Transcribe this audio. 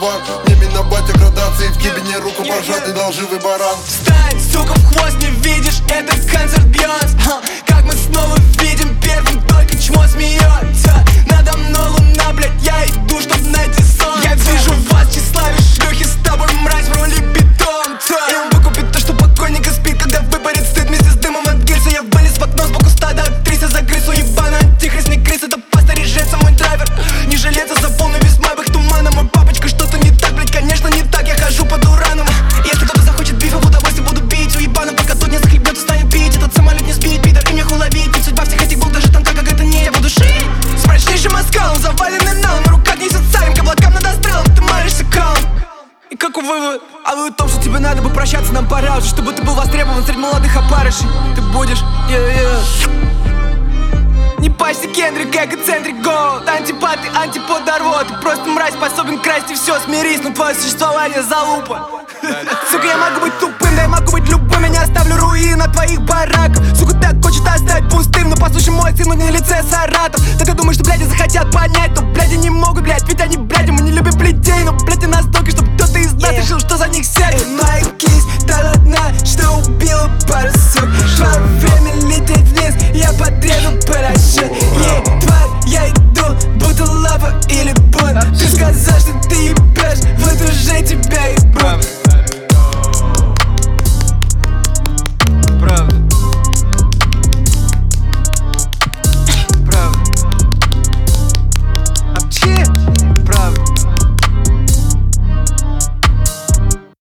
товар. Не на батя градации, в тебе не руку пожать, ты долживый баран. Встань, сука, в хвост, не видишь, это концерт Бьонс. Как мы снова видим первым, только чмо смеется. Надо мной луна, блядь, я иду, чтоб найти сон. Я вижу вас, тщеславие шлюхи, с тобой мразь в роли питомца. И он выкупит то, что покойника спит, когда выпарит стыд вместе с дымом от гильза. Я вылез в окно сбоку стада актрисы, за крысу ебаную антихрист, не крыс, это паста режется мой драйвер. Не жалеется за полный вес моих тумана. Мой папочка, что-то не так, блядь, конечно не так, я хожу под ураном. Если кто-то захочет бифа, в удовольствие буду бить уебаном, пока тут не захлебнется, станет пить. Этот самолет не сбить, пидор, и мне уловить. Ведь судьба всех этих был даже там, как это не я буду шить. С мрачнейшим оскалом, заваленным налом, на руках несет салим, к облакам над астралом, ты маришься калом. И какой вывод? А вывод в том, что тебе надо бы прощаться, нам пора уже, чтобы ты был востребован среди молодых опарышей. Ты будешь, Не пачься, Кендрик, эгоцентрик, голод. Антипат и антипод рвот. Ты просто мразь, способен красть и все, смирись, но твое существование залупа. Сука, я могу быть тупым, да я могу быть любым. Я не оставлю руин на твоих бараках. Сука, так хочет оставить пустым, но послушай мой стиль, на лице Саратов. Так ты думаешь, что бляди захотят понять, но бляди не могут, блядь, ведь они бляди, мы не любим людей, но блядь, ты нас